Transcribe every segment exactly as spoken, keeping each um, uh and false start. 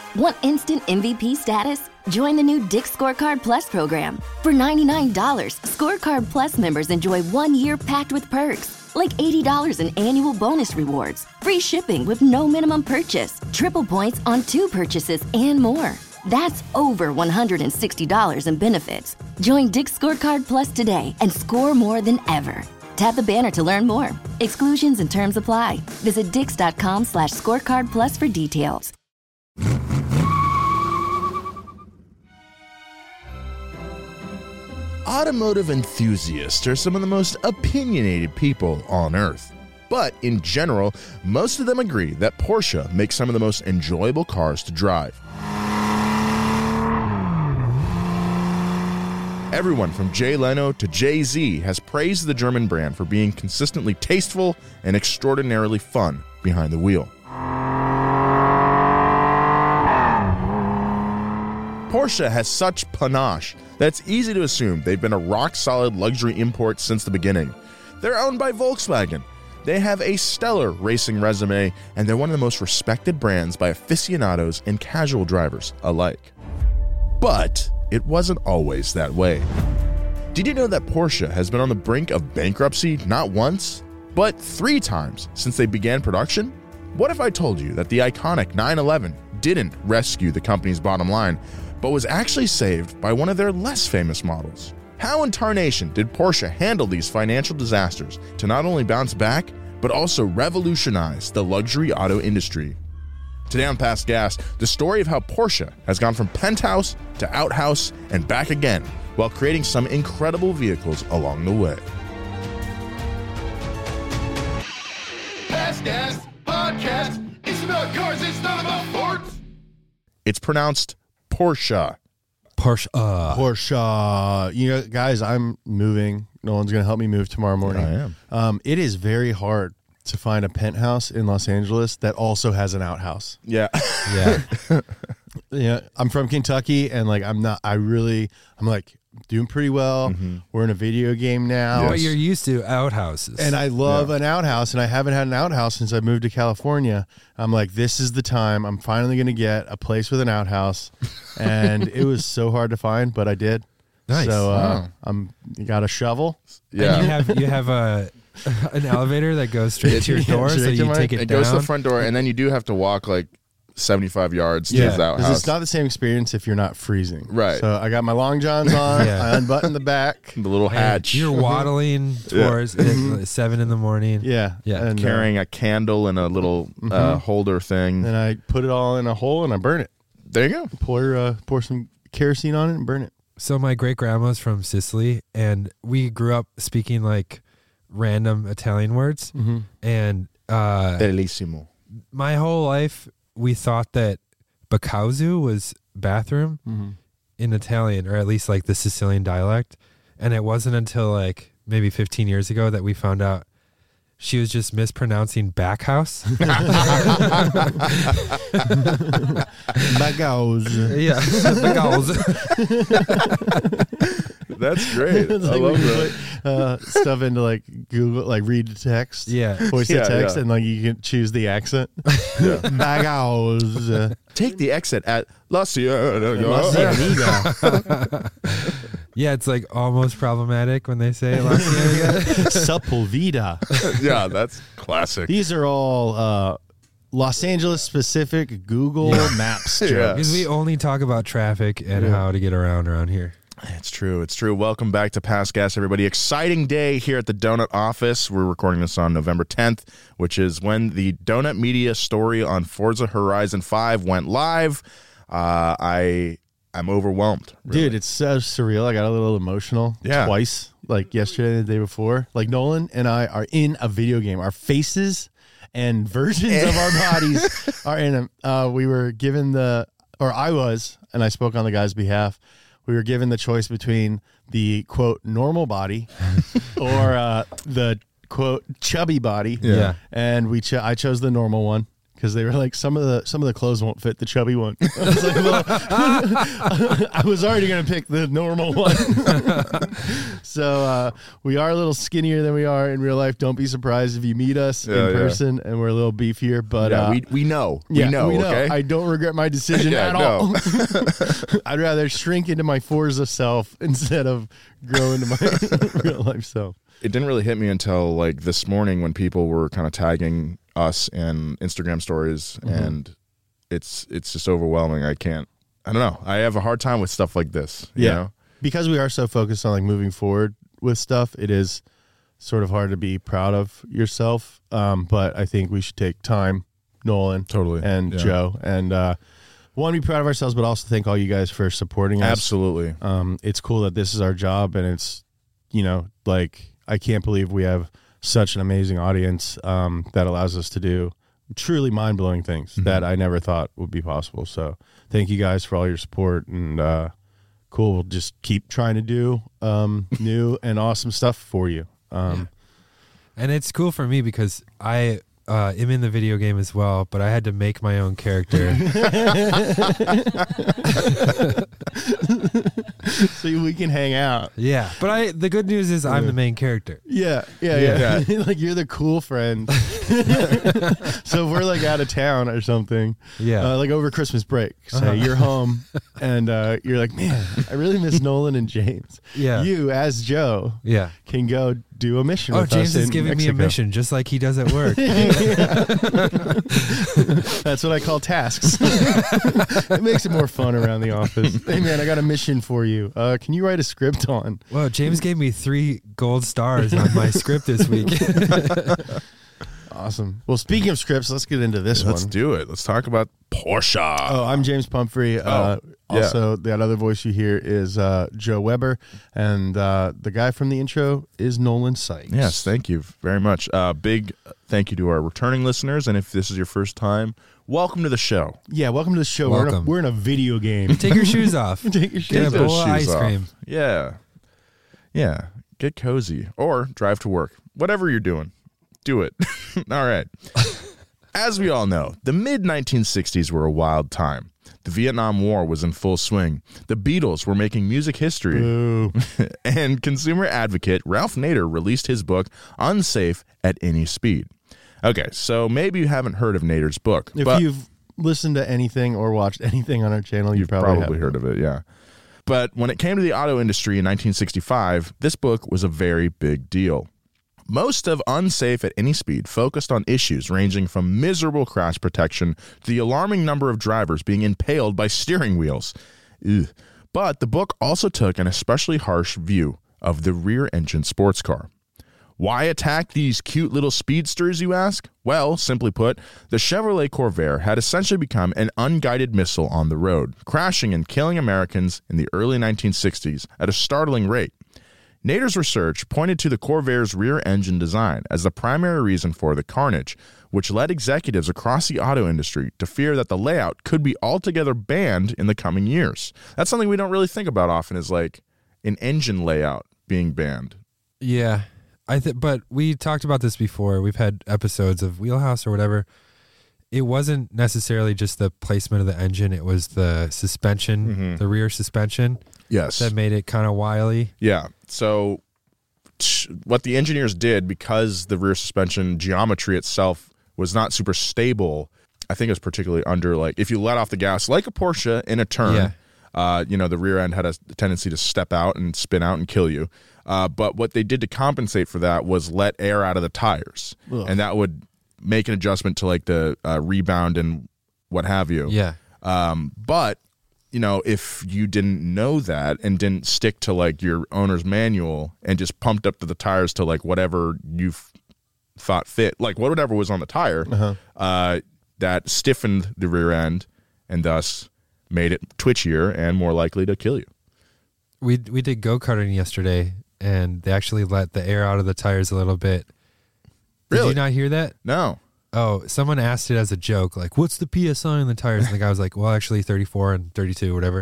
Want instant M V P status? Join the new Dick's Scorecard Plus program. For ninety-nine dollars, Scorecard Plus members enjoy one year packed with perks, like eighty dollars in annual bonus rewards, free shipping with no minimum purchase, triple points on two purchases, and more. That's over one hundred sixty dollars in benefits. Join Dick's Scorecard Plus today and score more than ever. Tap the banner to learn more. Exclusions and terms apply. Visit dix.com slash scorecard plus for details. Automotive enthusiasts are some of the most opinionated people on Earth. But in general, most of them agree that Porsche makes some of the most enjoyable cars to drive. Everyone from Jay Leno to Jay-Z has praised the German brand for being consistently tasteful and extraordinarily fun behind the wheel. Porsche has such panache that it's easy to assume they've been a rock-solid luxury import since the beginning. They're owned by Volkswagen. They have a stellar racing resume, and they're one of the most respected brands by aficionados and casual drivers alike. But it wasn't always that way. Did you know that Porsche has been on the brink of bankruptcy not once, but three times since they began production? What if I told you that the iconic nine eleven didn't rescue the company's bottom line, but was actually saved by one of their less famous models? How in tarnation did Porsche handle these financial disasters to not only bounce back, but also revolutionize the luxury auto industry? Today on Past Gas, the story of how Porsche has gone from penthouse to outhouse and back again, while creating some incredible vehicles along the way. Past Gas Podcast. It's about cars, it's not about sports. It's pronounced Porsche. Porsche. Uh. Porsche. You know, guys, I'm moving. No one's going to help me move tomorrow morning. I am. Um, it is very hard to find a penthouse in Los Angeles that also has an outhouse. Yeah. Yeah. Yeah, I'm from Kentucky, and like I'm not. I really, I'm like doing pretty well. Mm-hmm. We're in a video game now, But you're used to outhouses. and I love Yeah. an outhouse, and I haven't had an outhouse since I moved to California. I'm like, this is the time. I'm finally going to get a place with an outhouse, and it was so hard to find, but I did. Nice. So uh, Oh. I'm you got a shovel. Yeah. And you have you have a an elevator that goes straight to your Yeah, door, so straight to you my- take it, It down. goes to the front door, and then you do have to walk like seventy-five yards to Yeah, the Because outhouse. it's not the same experience if you're not freezing. Right. So I got my long johns on. Yeah. I unbuttoned the back. the little And hatch. You're waddling towards it, seven in the morning. Yeah. Yeah. And, uh, carrying a candle and a little uh, holder thing. and I put it all in a hole and I burn it. There you go. Pour uh, pour some kerosene on it and burn it. So my great grandma's from Sicily, and we grew up speaking like random Italian words. Mm-hmm. And uh, Bellissimo. my whole life, we thought that Bacauzu was bathroom Mm-hmm. in Italian, or at least like the Sicilian dialect. And it wasn't until like maybe fifteen years ago that we found out she was just mispronouncing back house. Bagauz. Yeah. Bacauzu. That's great. It's I like love when you that. put uh, stuff into like Google, like read to text, Yeah. voice to Yeah, text, yeah. and like you can choose the accent. Yeah. Bagauz. Uh, Take the exit at La Cienega. La Cienega. Yeah, it's like almost problematic when they say La Cienega. Sepulveda. Yeah, that's classic. These are all uh, Los Angeles specific Google Maps Yeah. jokes. Because we only talk about traffic and Yeah. how to get around around here. It's true. It's true. Welcome back to Past Gas, everybody. Exciting day here at the Donut office. We're recording this on November tenth, which is when the Donut Media story on Forza Horizon five went live. Uh, I I'm overwhelmed. really. Dude, it's so surreal. I got a little emotional Yeah. twice, like yesterday and the day before. Like Nolan and I are in a video game. Our faces and versions of our bodies are in them. Uh, we were given the, or I was, and I spoke on the guy's behalf. We were given the choice between the quote normal body or uh, the quote chubby body. Yeah. And we cho- I chose the normal one because they were like, some of the some of the clothes won't fit the chubby one. I was, like, well, I was already going to pick the normal one. So uh, we are a little skinnier than we are in real life. Don't be surprised if you meet us Yeah, in yeah. person and we're a little beefier. But yeah, uh, we we know. yeah, we know, we know. okay? I don't regret my decision Yeah, at no. all. I'd rather shrink into my Forza self instead of grow into my real life self. It didn't really hit me until like this morning when people were kind of tagging us in Instagram stories, Mm-hmm. and it's it's just overwhelming. I can't. I don't know. I have a hard time with stuff like this. You Yeah. know? Because we are so focused on like moving forward with stuff, it is sort of hard to be proud of yourself. Um, but I think we should take time, Nolan, Totally. and Yeah. Joe, and uh, one, be proud of ourselves, but also thank all you guys for supporting us. Absolutely. Um, it's cool that this is our job, and it's, you know, like, I can't believe we have such an amazing audience um, that allows us to do truly mind-blowing things Mm-hmm. that I never thought would be possible. So thank you guys for all your support, and uh, cool. We'll just keep trying to do um, new and awesome stuff for you. Um, And it's cool for me because I uh, am in the video game as well, but I had to make my own character. So we can hang out. Yeah, but I the good news is I'm the main character. Yeah, yeah, yeah. like you're the cool friend. So if we're like out of town or something, Yeah. uh, like over Christmas break, say you're home and uh, you're like, man, I really miss Nolan and James. Yeah. You as Joe Yeah. can go do a mission. Oh, with James us is in giving me a Mexico. mission just like he does at work. That's what I call tasks. It makes it more fun around the office. Hey man, I got a mission for you. Uh, can you write a script on? Well, James gave me three gold stars on my script this week. Awesome. Well, speaking of scripts, let's get into this Let's one. do it. Let's talk about Porsche. Oh, I'm James Pumphrey. Uh, Oh, yeah. Also, that other voice you hear is uh, Joe Weber, and uh, the guy from the intro is Nolan Sykes. Yes, thank you very much. Uh, big thank you to our returning listeners, and if this is your first time, welcome to the show. Yeah, welcome to the show. We're in, a, Welcome. we're in a video game. Take your shoes off. Take your Get shoes a off. bowl of Shoes ice off. cream. Yeah, yeah. Get cozy or drive to work. Whatever you're doing, do it. All right. As we all know, the mid nineteen sixties were a wild time. The Vietnam War was in full swing. The Beatles were making music history. Ooh. And consumer advocate Ralph Nader released his book, Unsafe at Any Speed. Okay, so maybe you haven't heard of Nader's book. If but you've listened to anything or watched anything on our channel, you you've probably, probably, have. heard of it, yeah. But when it came to the auto industry in nineteen sixty-five, this book was a very big deal. Most of Unsafe at Any Speed focused on issues ranging from miserable crash protection to the alarming number of drivers being impaled by steering wheels. Ugh. But the book also took an especially harsh view of the rear-engine sports car. Why attack these cute little speedsters, you ask? Well, simply put, the Chevrolet Corvair had essentially become an unguided missile on the road, crashing and killing Americans in the early nineteen sixties at a startling rate. Nader's research pointed to the Corvair's rear-engine design as the primary reason for the carnage, which led executives across the auto industry to fear that the layout could be altogether banned in the coming years. That's something we don't really think about often, is like an engine layout being banned. Yeah. I th- but we talked about this before. We've had episodes of Wheelhouse or whatever. It wasn't necessarily just the placement of the engine. It was the suspension, Mm-hmm. the rear suspension Yes. that made it kind of wily. Yeah. So t- what the engineers did, because the rear suspension geometry itself was not super stable, I think it was particularly under, like, if you let off the gas like a Porsche in a turn, Yeah. uh, you know, the rear end had a tendency to step out and spin out and kill you. Uh, but what they did to compensate for that was let air out of the tires. Ugh. And that would make an adjustment to like the uh, rebound and what have you. Yeah. Um, but you know, if you didn't know that and didn't stick to like your owner's manual and just pumped up to the tires to like whatever you f- thought fit, like whatever was on the tire, Uh-huh. uh, that stiffened the rear end and thus made it twitchier and more likely to kill you. We we did go-karting yesterday, and they actually let the air out of the tires a little bit. Did Really? you not hear that? No. Oh, someone asked it as a joke, like, what's the P S I on the tires? And the guy was like, well, actually thirty-four and thirty-two, whatever.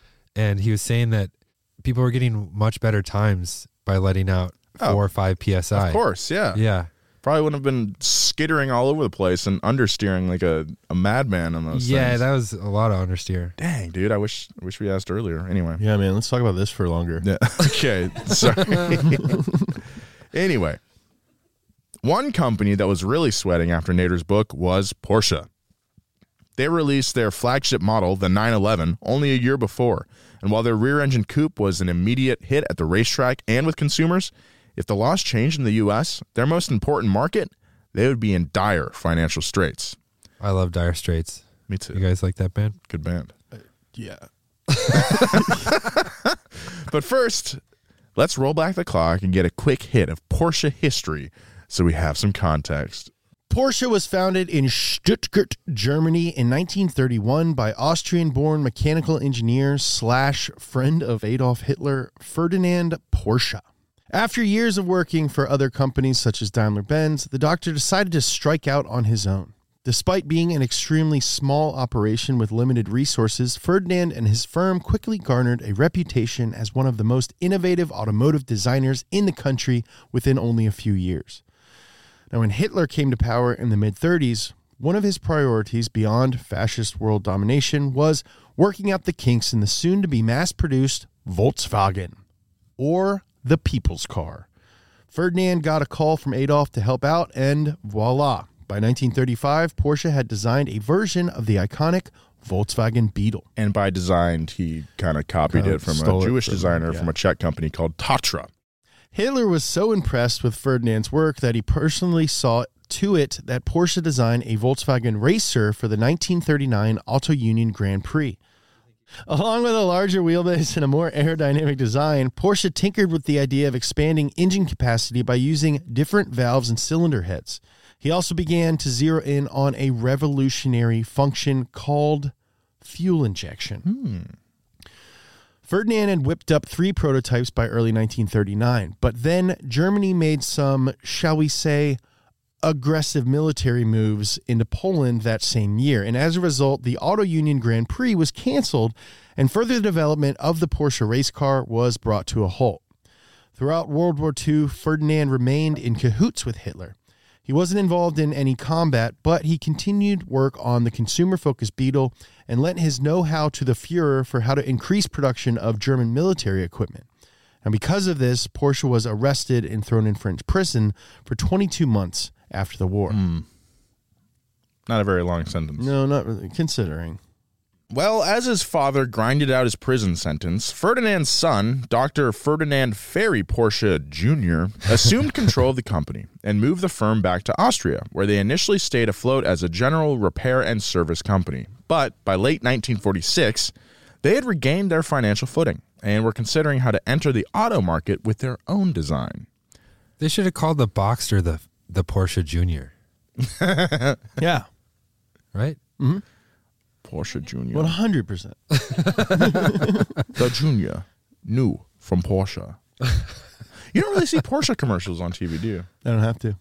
And he was saying that people were getting much better times by letting out Oh, four or five P S I. Of course, yeah. Yeah. Probably wouldn't have been skittering all over the place and understeering like a, a madman on those Yeah, things. that was a lot of understeer. Dang, dude, I wish I wish we asked earlier. Anyway. Yeah, man. Let's talk about this for longer. Yeah. Okay. Sorry. Anyway, one company that was really sweating after Nader's book was Porsche. They released their flagship model, the nine eleven, only a year before. And while their rear-engine coupe was an immediate hit at the racetrack and with consumers, if the laws changed in the U S, their most important market, they would be in dire financial straits. I love Dire Straits. Me too. You guys like that band? Good band. Yeah. But first, let's roll back the clock and get a quick hit of Porsche history so we have some context. Porsche was founded in Stuttgart, Germany in nineteen thirty-one by Austrian-born mechanical engineer slash friend of Adolf Hitler, Ferdinand Porsche. After years of working for other companies such as Daimler-Benz, the doctor decided to strike out on his own. Despite being an extremely small operation with limited resources, Ferdinand and his firm quickly garnered a reputation as one of the most innovative automotive designers in the country within only a few years. Now, when Hitler came to power in the mid-thirties, one of his priorities beyond fascist world domination was working out the kinks in the soon-to-be mass-produced Volkswagen, or the people's car. Ferdinand got a call from Adolf to help out, and voila. By nineteen thirty-five, Porsche had designed a version of the iconic Volkswagen Beetle. And by design, he kind of copied Kinda it from stole a it Jewish from- designer yeah. from a Czech company called Tatra. Hitler was so impressed with Ferdinand's work that he personally saw to it that Porsche designed a Volkswagen Racer for the nineteen thirty-nine Auto Union Grand Prix. Along with a larger wheelbase and a more aerodynamic design, Porsche tinkered with the idea of expanding engine capacity by using different valves and cylinder heads. He also began to zero in on a revolutionary function called fuel injection. Hmm. Ferdinand had whipped up three prototypes by early nineteen thirty-nine, but then Germany made some, shall we say, aggressive military moves into Poland that same year, and as a result, the Auto Union Grand Prix was canceled, and further development of the Porsche race car was brought to a halt. Throughout World War Two, Ferdinand remained in cahoots with Hitler. He wasn't involved in any combat, but he continued work on the consumer-focused Beetle and lent his know-how to the Fuhrer for how to increase production of German military equipment. And because of this, Porsche was arrested and thrown in French prison for twenty-two months after the war. Mm. Not a very long sentence. No, not really, considering. Well, as his father grinded out his prison sentence, Ferdinand's son, Doctor Ferdinand Ferry Porsche Junior, assumed control of the company and moved the firm back to Austria, where they initially stayed afloat as a general repair and service company. But by late nineteen forty-six, they had regained their financial footing and were considering how to enter the auto market with their own design. They should have called the Boxster the the Porsche Junior, Yeah, right? Porsche Junior. one hundred percent. The Junior. New from Porsche. You don't really see Porsche commercials on T V, do you? I don't have to.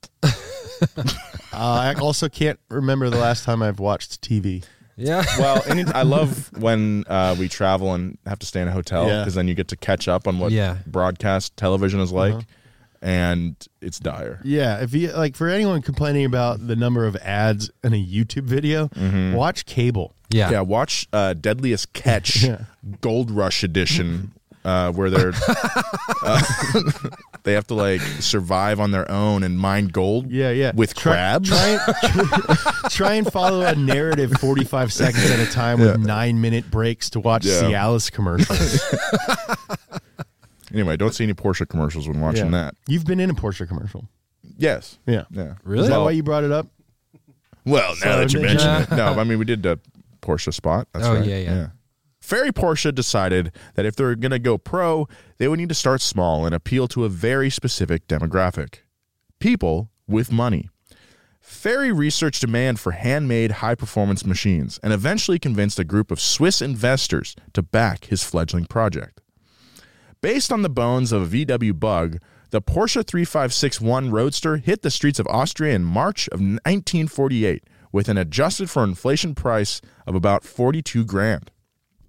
uh, I also can't remember the last time I've watched T V. Yeah. Well, any, I love when uh, we travel and have to stay in a hotel Yeah. because then you get to catch up on what Yeah. broadcast television is like, Uh-huh. and it's dire. Yeah, if you like, for anyone complaining about the number of ads in a YouTube video, watch cable. Yeah. Yeah, watch uh, Deadliest Catch Yeah. Gold Rush Edition, uh, where they're uh, they have to like survive on their own and mine gold. Yeah, yeah. with Try- crabs. Try and, try and follow a narrative forty-five seconds at a time with nine minute breaks to watch Yeah. Cialis commercials. Anyway, don't see any Porsche commercials when watching Yeah. that. You've been in a Porsche commercial. Yes. Yeah. Yeah. Really? Is that Well- why you brought it up? Well, now that you So- mention it. No, I mean, we did the Porsche spot. That's Oh, right. yeah, yeah. Ferry Porsche decided that if they're going to go pro, they would need to start small and appeal to a very specific demographic. People with money. Ferry researched demand for handmade high-performance machines and eventually convinced a group of Swiss investors to back his fledgling project. Based on the bones of a V W Bug, the Porsche thirty-five sixty-one Roadster hit the streets of Austria in March of nineteen forty-eight with an adjusted for inflation price of about forty-two grand.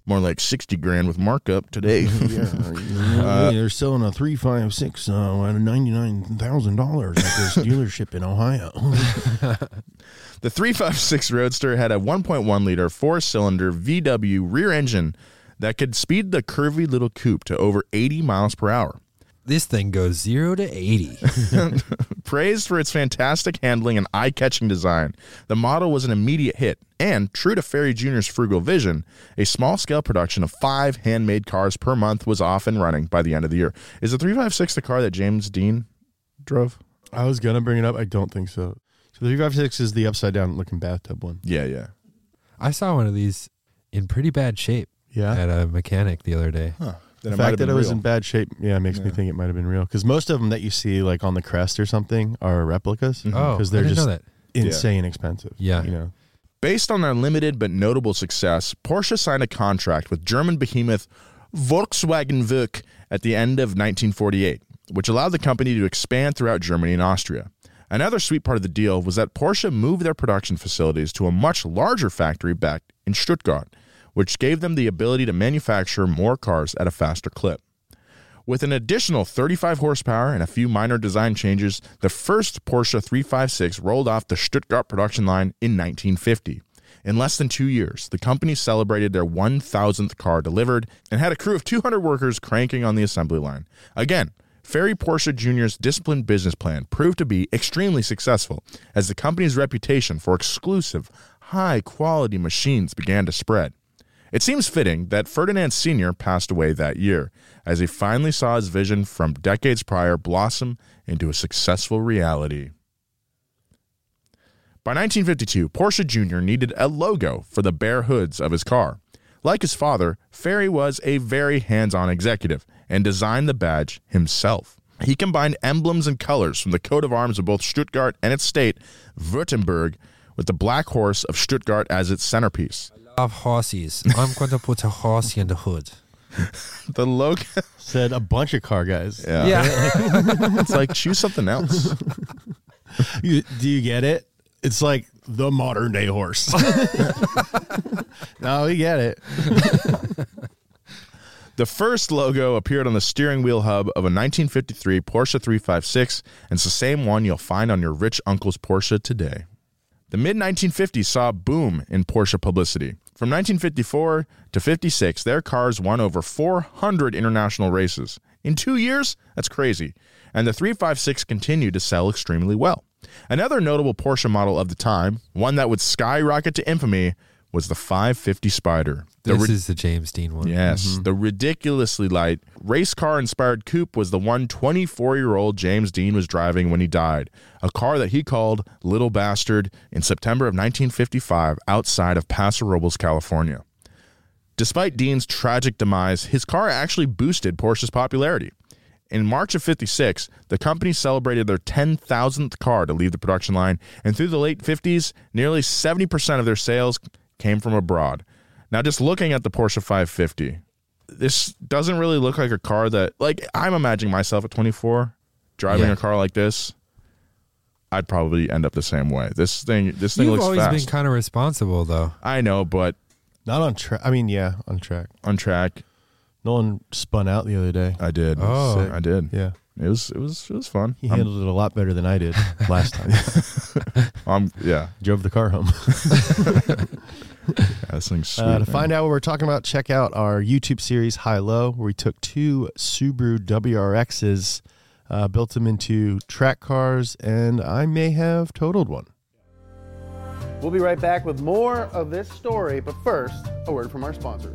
More like sixty grand with markup today. Yeah, uh, they're selling a three five six uh, at ninety-nine thousand dollars at this dealership in Ohio. The three fifty-six Roadster had a one point one liter four-cylinder V W rear engine that could speed the curvy little coupe to over eighty miles per hour. This thing goes zero to eighty. Praised for its fantastic handling and eye-catching design, the model was an immediate hit, and true to Ferry Junior's frugal vision, a small-scale production of five handmade cars per month was off and running by the end of the year. Is the three fifty-six the car that James Dean drove? I was going to bring it up. I don't think so. So the three fifty-six is the upside-down looking bathtub one. Yeah, yeah. I saw one of these in pretty bad shape Yeah. at a mechanic the other day. Huh. The fact that it was in bad shape, yeah, makes yeah. me think it might have been real. Because most of them that you see, like on the crest or something, are replicas. Mm-hmm. Oh, because they're I didn't just know that. insane yeah. expensive. Yeah, you know. Based on their limited but notable success, Porsche signed a contract with German behemoth Volkswagen Werk at the end of nineteen forty-eight, which allowed the company to expand throughout Germany and Austria. Another sweet part of the deal was that Porsche moved their production facilities to a much larger factory back in Stuttgart, which gave them the ability to manufacture more cars at a faster clip. With an additional thirty-five horsepower and a few minor design changes, the first Porsche three fifty-six rolled off the Stuttgart production line in nineteen fifty. In less than two years, the company celebrated their one thousandth car delivered and had a crew of two hundred workers cranking on the assembly line. Again, Ferry Porsche Junior's disciplined business plan proved to be extremely successful as the company's reputation for exclusive, high-quality machines began to spread. It seems fitting that Ferdinand Senior passed away that year, as he finally saw his vision from decades prior blossom into a successful reality. By nineteen fifty-two, Porsche Junior needed a logo for the bare hoods of his car. Like his father, Ferry was a very hands-on executive and designed the badge himself. He combined emblems and colors from the coat of arms of both Stuttgart and its state, Württemberg, with the black horse of Stuttgart as its centerpiece. Love horses. I'm going to put a horse in the hood. The logo said a bunch of car guys. Yeah. yeah. It's like, choose something else. You, do you get it? It's like the modern day horse. No, we get it. The first logo appeared on the steering wheel hub of a nineteen fifty-three Porsche three fifty-six, and it's the same one you'll find on your rich uncle's Porsche today. The mid nineteen fifties saw a boom in Porsche publicity. From nineteen fifty-four to fifty-six, their cars won over four hundred international races. In two years, that's crazy. And the three fifty-six continued to sell extremely well. Another notable Porsche model of the time, one that would skyrocket to infamy, was the five fifty Spider. The this ri- is the James Dean one. Yes, Mm-hmm. the ridiculously light race car-inspired coupe was the one twenty-four-year-old James Dean was driving when he died, a car that he called Little Bastard in September of nineteen fifty-five outside of Paso Robles, California. Despite Dean's tragic demise, his car actually boosted Porsche's popularity. In March of fifty-six, the company celebrated their ten thousandth car to leave the production line, and through the late fifties, nearly seventy percent of their sales came from abroad. Now, just looking at the Porsche five fifty, this doesn't really look like a car that, like, I'm imagining myself at twenty-four driving Yeah. a car like this. I'd probably end up the same way. This thing, this thing You've looks always fast. been kind of responsible, though. I know, but Not on track. I mean, yeah, on track. on track, Nolan spun out the other day. I did. Oh. I did. Yeah. It was, it was, it was fun. He I'm- handled it a lot better than I did last time. I'm, yeah, Drove the car home. yeah, this thing's sweet. Uh, to man. find out what we're talking about, check out our YouTube series High Low, where we took two Subaru W R Xs, uh, built them into track cars, and I may have totaled one. We'll be right back with more of this story, but first, a word from our sponsors.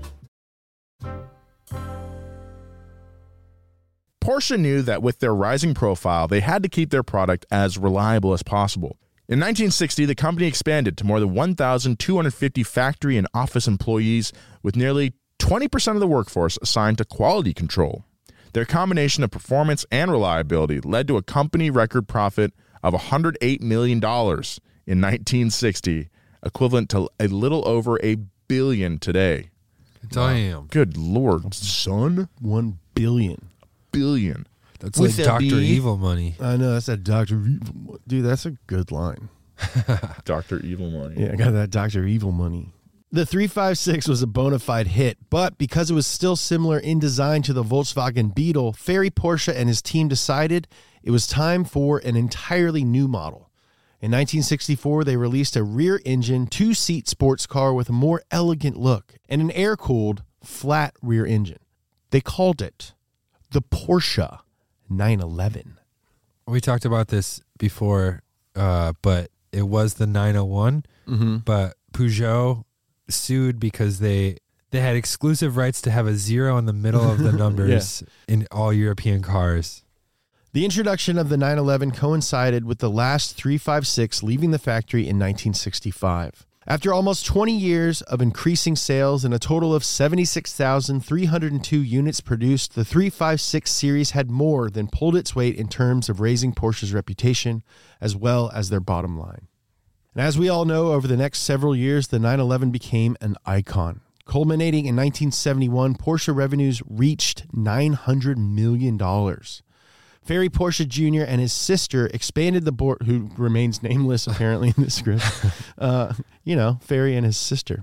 Porsche knew that with their rising profile, they had to keep their product as reliable as possible. In nineteen sixty, the company expanded to more than one thousand two hundred fifty factory and office employees, with nearly twenty percent of the workforce assigned to quality control. Their combination of performance and reliability led to a company record profit of one hundred eight million dollars in nineteen sixty, equivalent to a little over a billion today. Damn. Good Lord, son. One billion. Billion. That's With like a Doctor B. Evil money. I know, that's that Doctor Evil. Dude, that's a good line. Doctor Evil money. Yeah, I got that Doctor Evil money. The three fifty-six was a bona fide hit, but because it was still similar in design to the Volkswagen Beetle, Ferry Porsche and his team decided it was time for an entirely new model. In nineteen sixty-four, they released a rear-engine, two-seat sports car with a more elegant look and an air-cooled, flat rear engine. They called it the Porsche nine eleven. We talked about this before, uh, but it was the nine oh one, Mm-hmm. but Peugeot sued because they they had exclusive rights to have a zero in the middle of the numbers in all European cars. The introduction of the nine eleven coincided with the last three fifty-six leaving the factory in nineteen sixty-five. After almost twenty years of increasing sales and a total of seventy-six thousand three hundred two units produced, the three fifty-six series had more than pulled its weight in terms of raising Porsche's reputation as well as their bottom line. And as we all know, over the next several years, the nine eleven became an icon. Culminating in nineteen seventy-one, Porsche revenues reached nine hundred million dollars. Ferry Porsche Junior and his sister expanded the board, who remains nameless apparently in the script. Uh, you know, Ferry and his sister.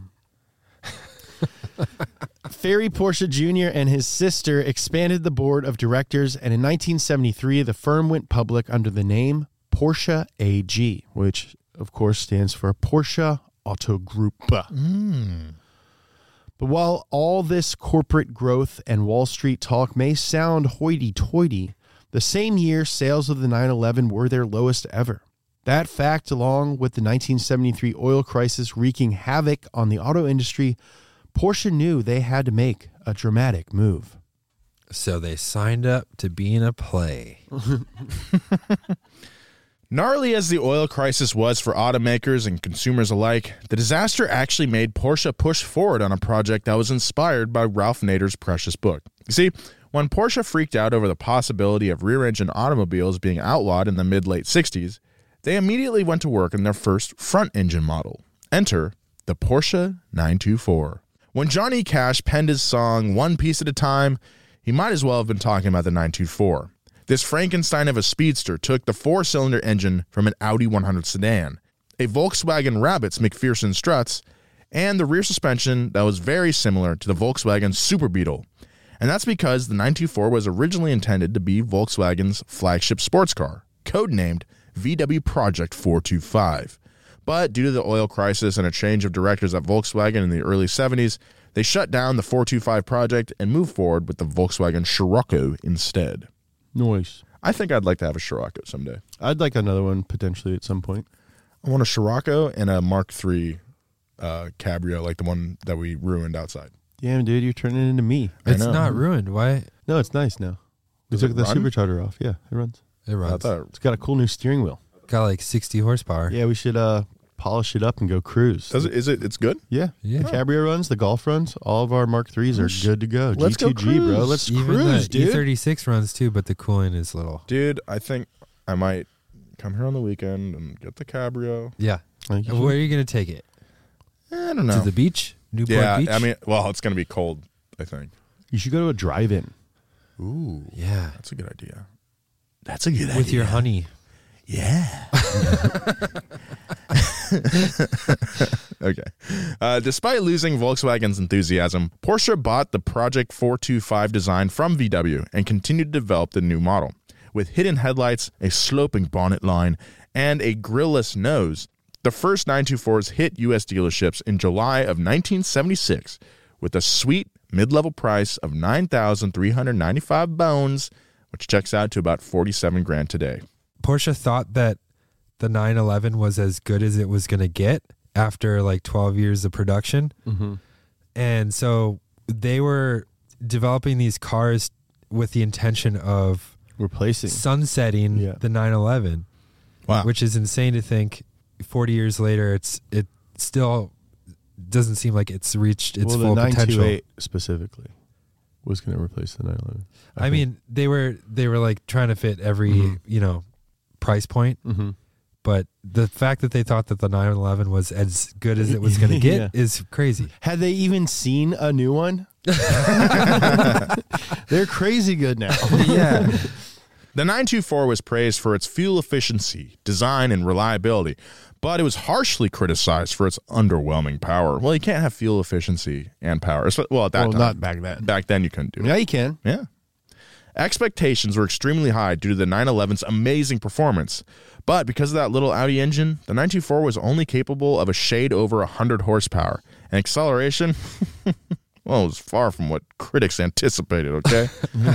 Ferry Porsche Junior and his sister expanded the board of directors, and in nineteen seventy-three, the firm went public under the name Porsche A G, which, of course, stands for Porsche Auto Group. Mm. But while all this corporate growth and Wall Street talk may sound hoity-toity, the same year, sales of the nine eleven were their lowest ever. That fact, along with the nineteen seventy-three oil crisis wreaking havoc on the auto industry, Porsche knew they had to make a dramatic move. So they signed up to be in a play. Gnarly as the oil crisis was for automakers and consumers alike, the disaster actually made Porsche push forward on a project that was inspired by Ralph Nader's precious book. You see, when Porsche freaked out over the possibility of rear-engine automobiles being outlawed in the mid-late sixties, they immediately went to work on their first front-engine model. Enter the Porsche nine twenty-four. When Johnny Cash penned his song One Piece at a Time, he might as well have been talking about the nine twenty-four. This Frankenstein of a speedster took the four-cylinder engine from an Audi one hundred sedan, a Volkswagen Rabbit's McPherson struts, and the rear suspension that was very similar to the Volkswagen Super Beetle. And that's because the nine twenty-four was originally intended to be Volkswagen's flagship sports car, codenamed V W Project four twenty-five. But due to the oil crisis and a change of directors at Volkswagen in the early seventies, they shut down the four twenty-five project and moved forward with the Volkswagen Scirocco instead. Nice. I think I'd like to have a Scirocco someday. I'd like another one potentially at some point. I want a Scirocco and a Mark three uh, Cabrio, like the one that we ruined outside. Damn, dude, you're turning into me. I It's know. not ruined. Why? No, it's nice now. We Does took it the run? supercharger off. Yeah, it runs. It I runs. thought It's got a cool new steering wheel. Got like sixty horsepower. Yeah, we should uh, polish it up and go cruise. does it. Is it? It's good. Yeah. Yeah. The Cabrio runs, the Golf runs, all of our Mark threes are good to go. Let's go G two G, bro. cruise. Let's Even cruise, the E dude. thirty-six runs too, but the cooling is little. Dude, I think I might come here on the weekend and get the Cabrio. Yeah. Like, you Where are you going to take it? I don't know. To the beach? Newport yeah, Beach? I mean, well, it's going to be cold, I think. You should go to a drive-in. Ooh, yeah. that's a good idea. That's a good idea. With your honey. Yeah. Okay. Uh, despite losing Volkswagen's enthusiasm, Porsche bought the Project four twenty-five design from V W and continued to develop the new model. With hidden headlights, a sloping bonnet line, and a grille-less nose, the first nine twenty-fours hit U S dealerships in July of nineteen seventy-six with a sweet mid-level price of nine thousand three hundred ninety-five bones, which checks out to about forty-seven grand today. Porsche thought that the nine eleven was as good as it was going to get after like twelve years of production. Mm-hmm. And so they were developing these cars with the intention of Replacing. sunsetting Yeah. the nine eleven, Wow. which is insane to think forty years later it's it still doesn't seem like it's reached its well, full the nine potential. twenty-eight specifically was going to replace the nine eleven. I, mean, they were they were like trying to fit every, Mhm. you know, price point. Mm-hmm. But the fact that they thought that the nine eleven was as good as it was going to get Yeah. is crazy. Had they even seen a new one? They're crazy good now. Yeah. The nine twenty-four was praised for its fuel efficiency, design, and reliability, but it was harshly criticized for its underwhelming power. Well, you can't have fuel efficiency and power. Well, at that Well, time. not back then. Back then, you couldn't do it. Yeah, you can. Yeah. Expectations were extremely high due to the nine eleven's amazing performance, but because of that little Audi engine, the nine twenty-four was only capable of a shade over one hundred horsepower, and acceleration, well, it was far from what critics anticipated, okay?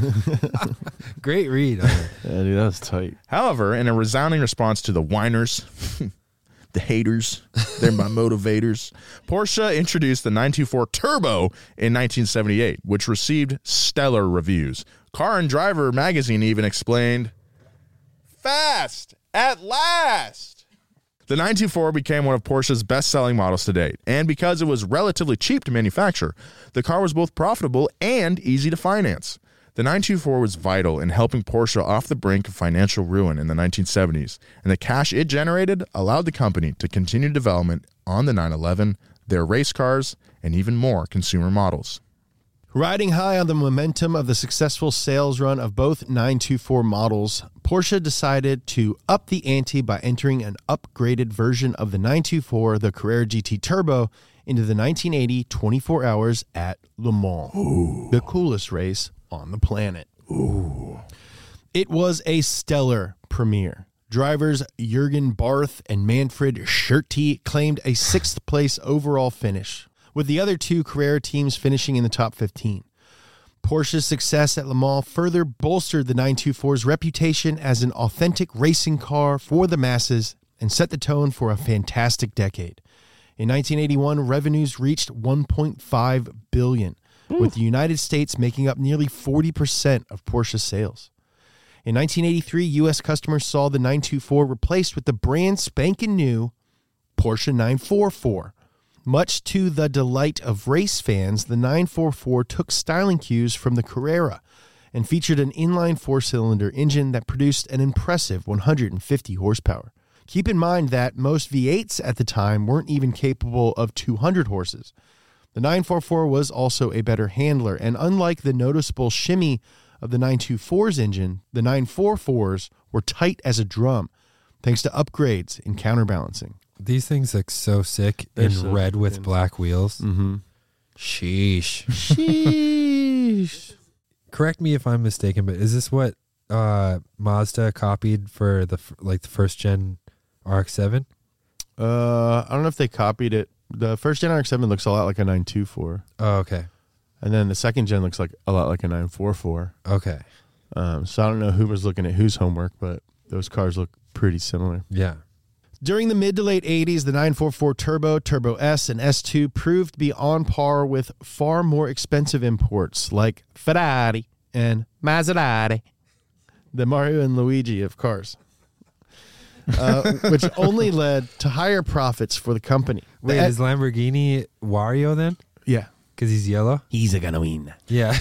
Great read. Yeah, dude, that was tight. However, in a resounding response to the whiners, the haters, they're my motivators, Porsche introduced the nine twenty-four Turbo in nineteen seventy-eight, which received stellar reviews. Car and Driver magazine even explained, "Fast at last." The nine twenty-four became one of Porsche's best-selling models to date, and because it was relatively cheap to manufacture, the car was both profitable and easy to finance. The nine twenty-four was vital in helping Porsche off the brink of financial ruin in the nineteen seventies, and the cash it generated allowed the company to continue development on the nine eleven, their race cars, and even more consumer models. Riding high on the momentum of the successful sales run of both nine twenty-four models, Porsche decided to up the ante by entering an upgraded version of the nine twenty-four, the Carrera G T Turbo, into the nineteen eighty twenty-four Hours at Le Mans, Ooh. the coolest race on the planet. Ooh. It was a stellar premiere. Drivers Jürgen Barth and Manfred Schurte claimed a sixth place overall finish, with the other two Carrera teams finishing in the top fifteen. Porsche's success at Le Mans further bolstered the nine twenty-four's reputation as an authentic racing car for the masses and set the tone for a fantastic decade. In nineteen eighty-one, revenues reached one point five billion dollars, with the United States making up nearly forty percent of Porsche's sales. In nineteen eighty-three, U S customers saw the nine twenty-four replaced with the brand spanking new Porsche nine forty-four. Much to the delight of race fans, the nine forty-four took styling cues from the Carrera and featured an inline four-cylinder engine that produced an impressive one hundred fifty horsepower. Keep in mind that most V eights at the time weren't even capable of two hundred horses. The nine forty-four was also a better handler, and unlike the noticeable shimmy of the nine twenty-four's engine, the nine forty-fours were tight as a drum, thanks to upgrades in counterbalancing. These things look so sick They're in so red with thin. black wheels. Mm-hmm. Sheesh. Sheesh. Correct me if I'm mistaken, but is this what uh, Mazda copied for the f- like the first gen R X seven? Uh, I don't know if they copied it. The first gen R X seven looks a lot like a nine twenty-four, Oh, okay. and then the second gen looks like a lot like a nine forty-four. Okay. Um, so I don't know who was looking at whose homework, but those cars look pretty similar. Yeah. During the mid to late eighties, the nine forty-four Turbo, Turbo S, and S two proved to be on par with far more expensive imports like Ferrari and Maserati, the Mario and Luigi of cars, uh, which only led to higher profits for the company. Wait, The- is Lamborghini Wario then? yeah. Because he's yellow? He's a gonna win. Yeah.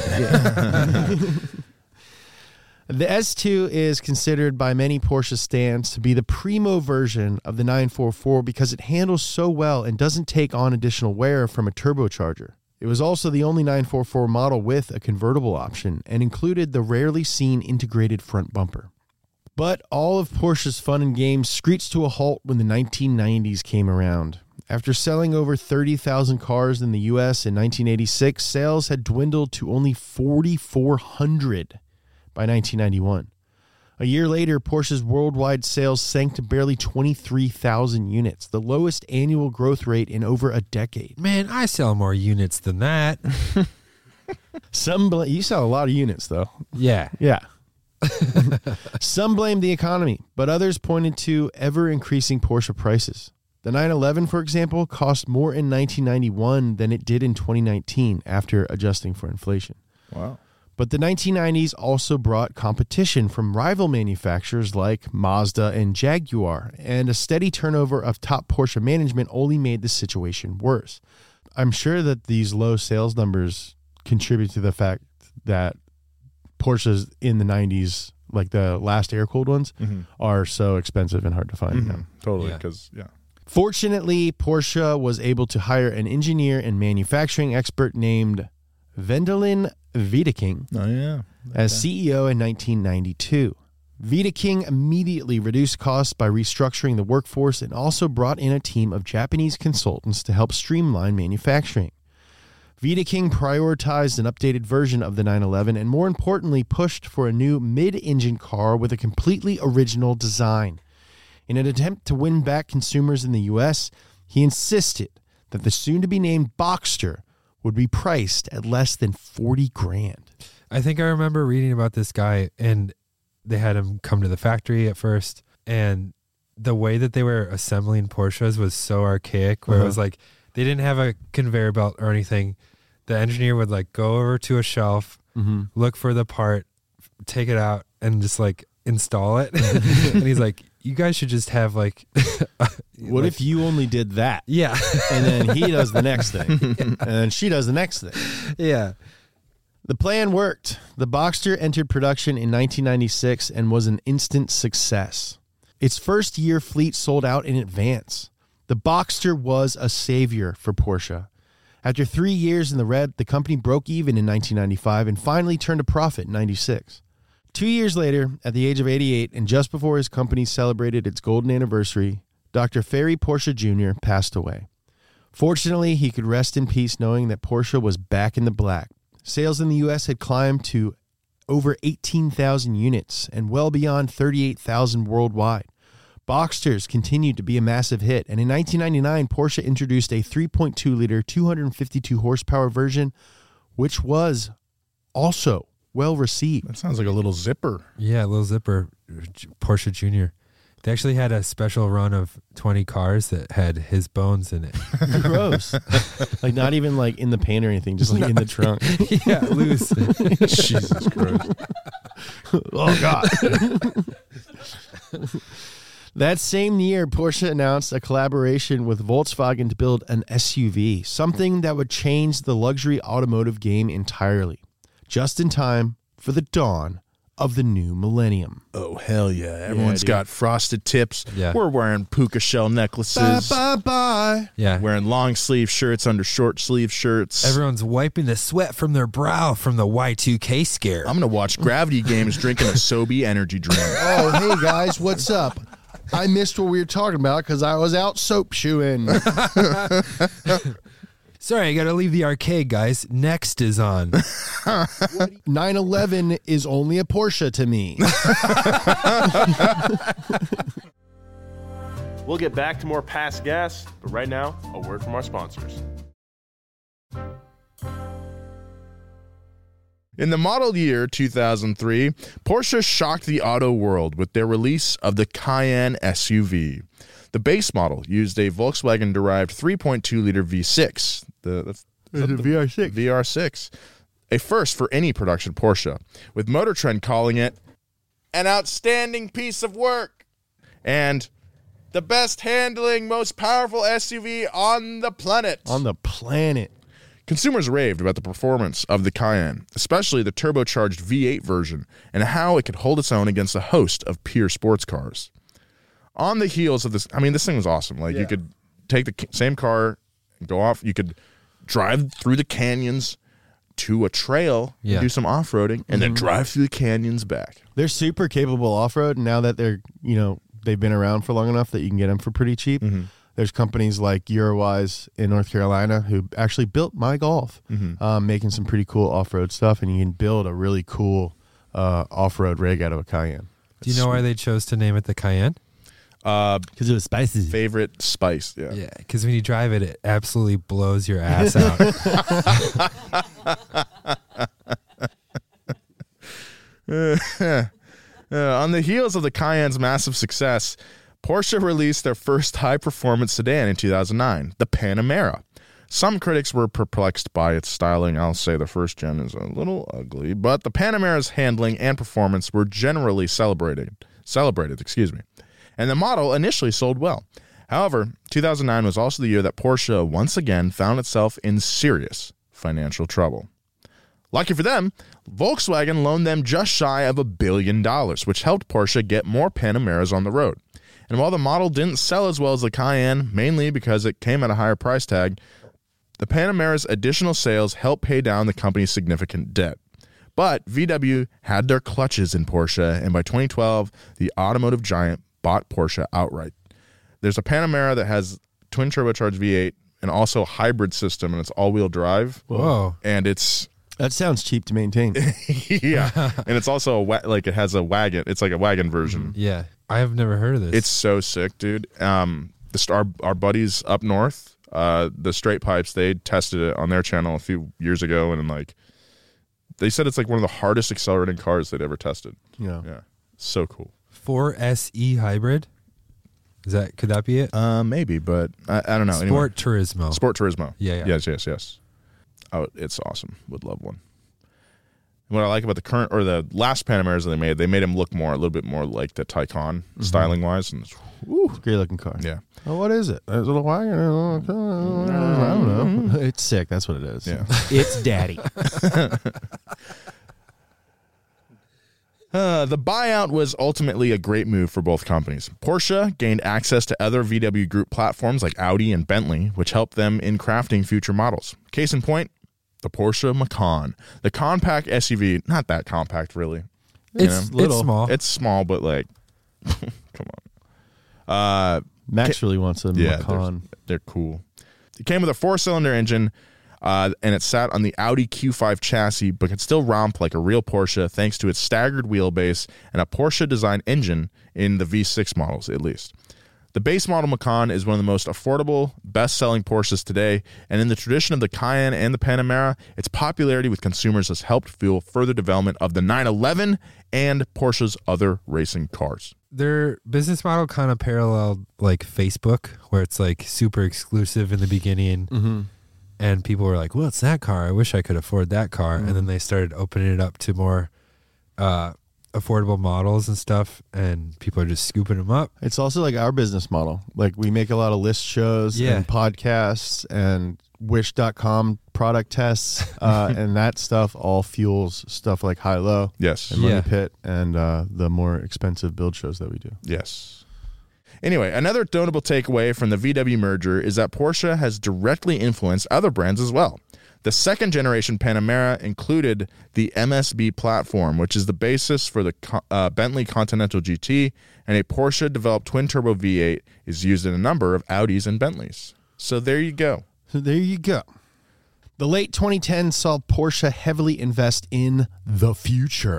The S two is considered by many Porsche stands to be the primo version of the nine forty-four because it handles so well and doesn't take on additional wear from a turbocharger. It was also the only nine forty-four model with a convertible option and included the rarely seen integrated front bumper. But all of Porsche's fun and games screeched to a halt when the nineteen nineties came around. After selling over thirty thousand cars in the U S in nineteen eighty-six, sales had dwindled to only forty-four hundred by nineteen ninety-one. A year later, Porsche's worldwide sales sank to barely twenty-three thousand units, the lowest annual growth rate in over a decade. Man, I sell more units than that. Some bl- you sell a lot of units, though. Yeah. Yeah. Some blamed the economy, but others pointed to ever-increasing Porsche prices. The nine eleven, for example, cost more in nineteen ninety-one than it did in twenty nineteen after adjusting for inflation. Wow. But the nineteen nineties also brought competition from rival manufacturers like Mazda and Jaguar, and a steady turnover of top Porsche management only made the situation worse. I'm sure that these low sales numbers contribute to the fact that Porsches in the nineties, like the last air-cooled ones, Mm-hmm. are so expensive and hard to find Mm-hmm. now. Totally, Yeah. because, yeah. Fortunately, Porsche was able to hire an engineer and manufacturing expert named Wendelin Wiedeking Oh, yeah. as C E O in nineteen ninety-two. Vita King immediately reduced costs by restructuring the workforce and also brought in a team of Japanese consultants to help streamline manufacturing. Vita King prioritized an updated version of the nine eleven and, more importantly, pushed for a new mid-engine car with a completely original design. In an attempt to win back consumers in the U S, he insisted that the soon-to-be-named Boxster would be priced at less than forty grand. I think I remember reading about this guy, and they had him come to the factory at first, and the way that they were assembling Porsches was so archaic, where Uh-huh. it was like they didn't have a conveyor belt or anything. The engineer would like go over to a shelf, Mm-hmm. look for the part, take it out, and just like install it. And he's like, you guys should just have like What like- if you only did that? yeah. And then he does the next thing. And then she does the next thing. Yeah. The plan worked. The Boxster entered production in nineteen ninety-six and was an instant success. Its first year fleet sold out in advance. The Boxster was a savior for Porsche. After three years in the red, the company broke even in nineteen ninety-five and finally turned a profit in ninety-six. Two years later, at the age of eighty-eight, and just before his company celebrated its golden anniversary, Doctor Ferry Porsche Junior passed away. Fortunately, he could rest in peace knowing that Porsche was back in the black. Sales in the U S had climbed to over eighteen thousand units and well beyond thirty-eight thousand worldwide. Boxsters continued to be a massive hit, and in nineteen ninety-nine, Porsche introduced a three point two liter, two hundred fifty-two horsepower version, which was also well received. That sounds like a little zipper. Yeah, little zipper, J- Porsche Junior They actually had a special run of twenty cars that had his bones in it. Gross. Like not even like in the paint or anything, just like in the trunk. Yeah, loose. Jesus Christ. Oh, God. That same year, Porsche announced a collaboration with Volkswagen to build an S U V, something that would change the luxury automotive game entirely, just in time for the dawn of the new millennium. Oh, hell yeah. Everyone's dude. got frosted tips. Yeah. We're wearing puka shell necklaces. Bye, bye, bye. Yeah. Wearing long sleeve shirts under short sleeve shirts. Everyone's wiping the sweat from their brow from the Y two K scare. I'm going to watch Gravity Games drinking a Sobe energy drink. Oh, hey, guys, what's up? I missed what we were talking about because I was out soap shoeing. Sorry, I got to leave the arcade, guys. Next is on. nine eleven is only a Porsche to me. We'll get back to more past gas, but right now, a word from our sponsors. In the model year two thousand three, Porsche shocked the auto world with their release of the Cayenne S U V. The base model used a Volkswagen-derived three point two liter V six. The, that's, It's a V R six. V R six. A first for any production Porsche, with Motor Trend calling it an outstanding piece of work and the best handling, most powerful S U V on the planet. On the planet. Consumers raved about the performance of the Cayenne, especially the turbocharged V eight version, and how it could hold its own against a host of peer sports cars. On the heels of this, I mean, this thing was awesome. Like, Yeah. you could take the ca- same car, and go off, you could drive through the canyons to a trail, Yeah. and do some off-roading, and then drive through the canyons back. They're super capable off-road, and now that they're, you know, they've been around for long enough that you can get them for pretty cheap. There's companies like Eurowise in North Carolina who actually built my Golf, um, making some pretty cool off-road stuff, and you can build a really cool uh, off-road rig out of a Cayenne. Do you know why they chose to name it the Cayenne? Uh, Because it was spicy. favorite spice, yeah. Yeah, because when you drive it, it absolutely blows your ass out. Uh, on the heels of the Cayenne's massive success, Porsche released their first high-performance sedan in two thousand nine, the Panamera. Some critics were perplexed by its styling. I'll say the first gen is a little ugly, but the Panamera's handling and performance were generally celebrated. Celebrated, excuse me. And the model initially sold well. However, two thousand nine was also the year that Porsche once again found itself in serious financial trouble. Lucky for them, Volkswagen loaned them just shy of a billion dollars, which helped Porsche get more Panameras on the road. And while the model didn't sell as well as the Cayenne, mainly because it came at a higher price tag, the Panamera's additional sales helped pay down the company's significant debt. But V W had their clutches in Porsche, and by twenty twelve, the automotive giant bought Porsche outright. There's a Panamera that has twin turbocharged V eight and also a hybrid system, and it's all-wheel drive. Whoa. And it's That sounds cheap to maintain. yeah, and it's also a wa- like it has a wagon. It's like a wagon version. Yeah. I have never heard of this. It's so sick, dude. Um, the star our buddies up north, uh, the Straight Pipes, they tested it on their channel a few years ago, and like they said it's like one of the hardest accelerating cars they'd ever tested. Yeah. Yeah, so cool. four S E hybrid. Is that could that be it? Uh, maybe, but I, I don't know. Sport Anyway. Turismo. Sport Turismo. Yeah, yeah. Yes, yes, yes. Oh, it's awesome. Would love one. What I like about the current or the last Panameras that they made, they made him look more a little bit more like the Taycan Mm-hmm. styling wise, and it's, woo, It's a great looking car. yeah, Oh, what is it? Is it a wagon? I don't know. It's sick. That's what it is. yeah. It's daddy. Uh, the buyout was ultimately a great move for both companies. Porsche gained access to other V W Group platforms like Audi and Bentley, which helped them in crafting future models. Case in point, the Porsche Macan, the compact S U V. Not that compact, really. It's You know? it's small. It's small, but like, come on. Uh, Max really wants a yeah, Macan. they're, they're cool. It came with a four-cylinder engine, uh, and it sat on the Audi Q five chassis, but could still romp like a real Porsche thanks to its staggered wheelbase and a Porsche-designed engine in the V six models, at least. The base model Macan is one of the most affordable, best-selling Porsches today, and in the tradition of the Cayenne and the Panamera, its popularity with consumers has helped fuel further development of the nine eleven and Porsche's other racing cars. Their business model kind of paralleled like Facebook, where it's like super exclusive in the beginning, Mm-hmm. and people were like, "Well, it's that car. I wish I could afford that car." Mm-hmm. And then they started opening it up to more uh, affordable models and stuff, and people are just scooping them up. It's also like our business model. Like we make a lot of list shows Yeah. and podcasts and wish dot com product tests, uh, and that stuff all fuels stuff like High Low Yes. and Money Yeah. Pit and uh, the more expensive build shows that we do. Yes. Anyway, another notable takeaway from the V W merger is that Porsche has directly influenced other brands as well. The second generation Panamera included the M S B platform, which is the basis for the uh, Bentley Continental G T, and a Porsche developed twin turbo V eight is used in a number of Audis and Bentleys. So there you go. So there you go. The late twenty tens saw Porsche heavily invest in the future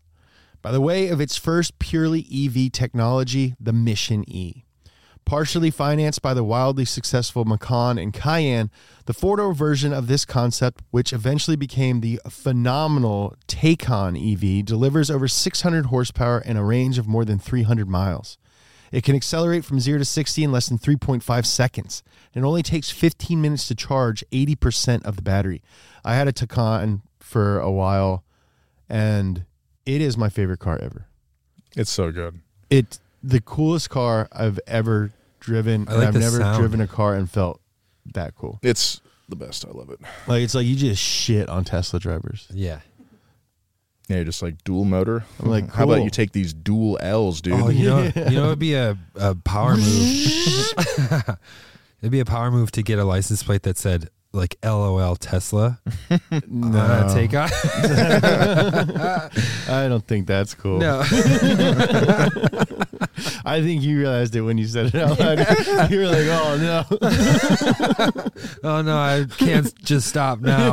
by the way of its first purely E V technology, the Mission E. Partially financed by the wildly successful Macan and Cayenne, the four-door version of this concept, which eventually became the phenomenal Taycan E V, delivers over six hundred horsepower and a range of more than three hundred miles. It can accelerate from zero to sixty in less than three point five seconds. It only takes fifteen minutes to charge eighty percent of the battery. I had a Taycan for a while, and it is my favorite car ever. It's so good. It's the coolest car I've ever driven, I and like I've the never sound. driven a car and felt that cool. It's the best. I love it. Like, it's like you just shit on Tesla drivers. Yeah. Yeah, you're just like dual motor. I'm like, How about cool. you take these dual L's, dude? Oh, you know, you know, it'd be a, a power move. It'd be a power move to get a license plate that said like "L O L Tesla." No. Uh, take on. I don't think that's cool. No. I think you realized it when you said it out loud. You were like, oh, no. Oh no, I can't just stop now.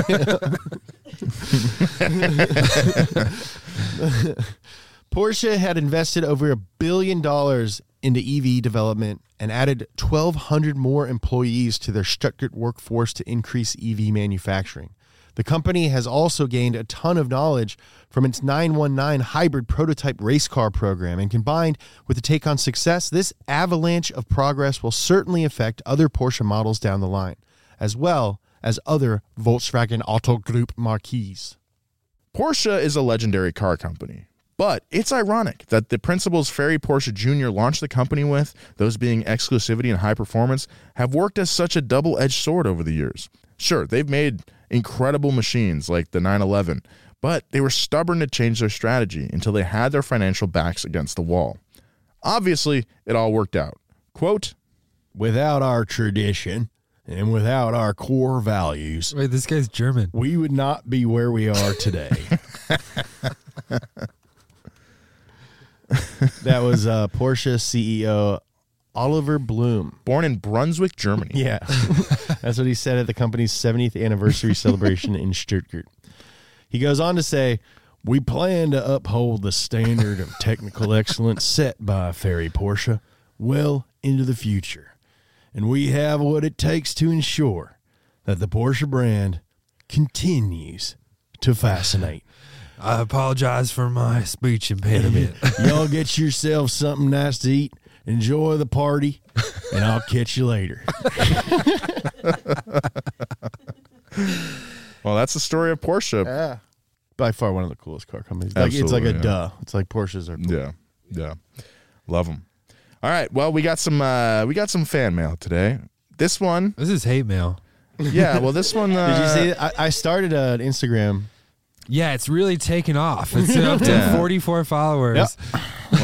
Porsche had invested over a billion dollars into E V development and added twelve hundred more employees to their Stuttgart workforce to increase E V manufacturing. The company has also gained a ton of knowledge from its nine one nine hybrid prototype race car program, and combined with the Taycan success, this avalanche of progress will certainly affect other Porsche models down the line, as well as other Volkswagen Auto Group marques. Porsche is a legendary car company, but it's ironic that the principles Ferry Porsche Junior launched the company with, those being exclusivity and high performance, have worked as such a double-edged sword over the years. Sure, they've made incredible machines like the nine eleven, but they were stubborn to change their strategy until they had their financial backs against the wall. Obviously, it all worked out. Quote, Without our tradition and without our core values, Wait, this guy's German. we would not be where we are today. That was uh, Porsche C E O Oliver Bloom. Born in Brunswick, Germany. Yeah. That's what he said at the company's seventieth anniversary celebration in Stuttgart. He goes on to say, "We plan to uphold the standard of technical excellence set by Ferry Porsche well into the future. And we have what it takes to ensure that the Porsche brand continues to fascinate." I apologize for my speech impediment. Y'all get yourself something nice to eat, enjoy the party, and I'll catch you later. Well, that's the story of Porsche. Yeah. By far one of the coolest car companies. Like, it's like a Absolutely, yeah. duh. It's like Porsches are cool. Yeah, yeah, love them. All right, well, we got some uh, we got some fan mail today. This one, This is hate mail. yeah. Well, this one. Uh, Did you see it? I, I started an Instagram. Yeah, it's really taken off. It's up to Yeah. forty-four followers. Yep.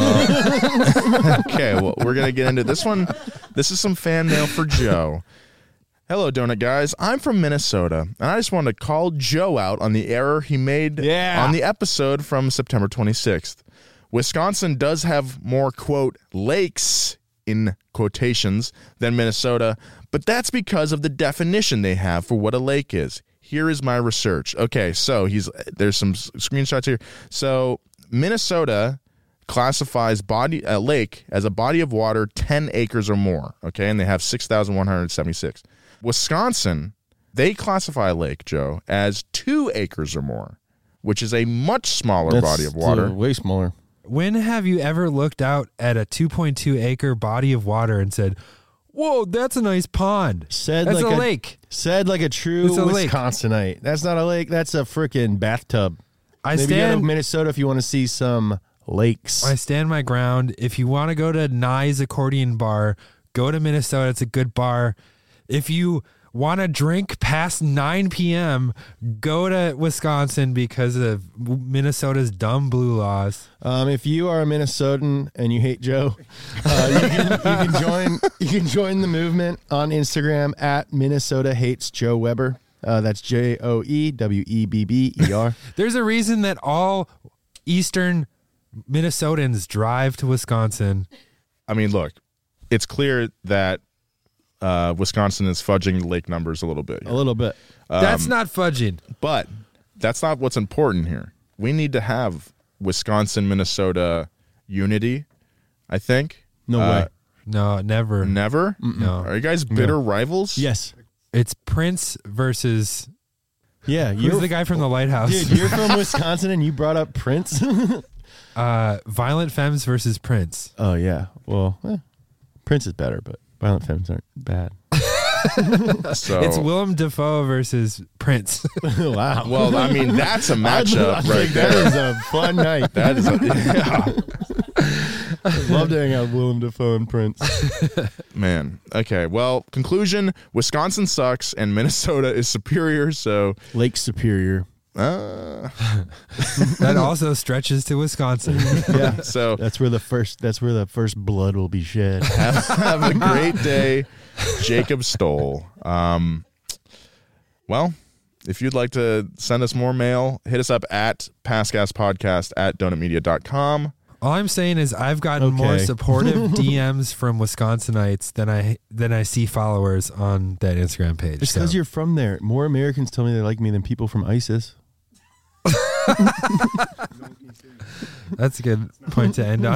Okay, well, we're gonna get into this one. This is some fan mail for Joe. Hello, Donut guys. I'm from Minnesota, and I just wanted to call Joe out on the error he made Yeah. on the episode from September twenty-sixth. Wisconsin does have more, quote, lakes, in quotations, than Minnesota, but that's because of the definition they have for what a lake is. Here is my research. Okay, so he's there's some s- screenshots here. So Minnesota classifies body a lake as a body of water ten acres or more, okay, and they have six thousand one hundred seventy-six. Wisconsin, they classify a lake, Joe, as two acres or more, which is a much smaller That's body of water. uh, way smaller. When have you ever looked out at a two point two acre body of water and said, "Whoa, that's a nice pond. Said That's like a a lake." Said like a true It's a lake. Wisconsinite. That's not a lake. That's a freaking bathtub. I Maybe go to stand Minnesota if you want to see some lakes. I stand my ground. If you want to go to Nye's Accordion Bar, go to Minnesota. It's a good bar. If you want to drink past nine p.m., go to Wisconsin because of Minnesota's dumb blue laws. Um, if you are a Minnesotan and you hate Joe, uh, you, can, you can join. You can join the movement on Instagram at Minnesota Hates Joe Weber. Uh, that's J O E W E B B E R. There's a reason that all Eastern Minnesotans drive to Wisconsin. I mean, look, it's clear that uh, Wisconsin is fudging the lake numbers a little bit. A little bit. That's not fudging. But that's not what's important here. We need to have Wisconsin, Minnesota unity, I think. No Uh, way. No, never. Never? No. Are you guys bitter rivals? Yes. It's Prince versus Yeah. who's You're the guy from the Lighthouse? Dude, you're from Wisconsin and you brought up Prince. Uh, Violent Femmes versus Prince. Oh yeah. Well, eh, Prince is better, but Violent Femmes aren't bad. So, It's Willem Dafoe versus Prince. Wow. well, I mean, that's a I matchup right think that there. is a fun night. That is a, yeah. Love to hang out with Willem Dafoe and Prince. Man. Okay. Well, conclusion, Wisconsin sucks and Minnesota is superior. So, Lake Superior. uh, That also stretches to Wisconsin. Yeah. so That's where the first. That's where the first blood will be shed. have, have a great day, Jacob Stoll. Um, well, if you'd like to send us more mail, hit us up at passgaspodcast at donutmedia dot com. All I'm saying is I've gotten more Okay. supportive D Ms from Wisconsinites than I than I see followers on that Instagram page. Just because So, you're from there, more Americans tell me they like me than people from ISIS. that's a good point to end on.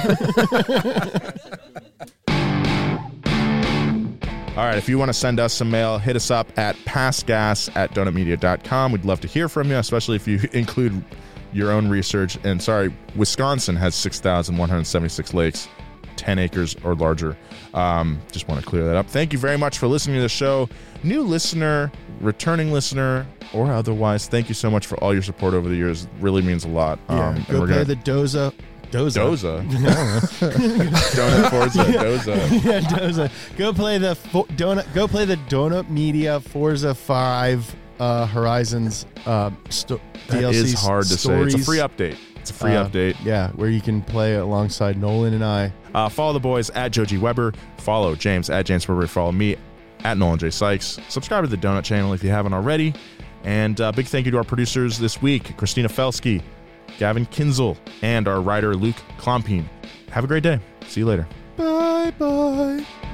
All right, if you want to send us some mail, hit us up at passgas at donutmedia dot com. We'd love to hear from you, especially if you include your own research. And sorry, Wisconsin has six thousand one hundred seventy-six lakes, ten acres or larger. Um, just want to clear that up. Thank you very much for listening to the show. New listener, returning listener, or otherwise, thank you so much for all your support over the years. It really means a lot. Yeah. Um, and Go we're play gonna, the Doza. Doza. Doza. Donut Forza, Doza. Yeah, Doza. Go play the fo- donut. Go play the Donut Media Forza Five uh, Horizons uh, sto- That D L C is hard to stories. say. It's a free update. It's a free Uh, update. Yeah, where you can play alongside Nolan and I. Uh, follow the boys at Joji Weber. Follow James at James Weber. Follow me at Nolan J. Sykes. Subscribe to the Donut channel if you haven't already. And uh, big thank you to our producers this week, Christina Felsky, Gavin Kinzel, and our writer, Luke Klompien. Have a great day. See you later. Bye bye.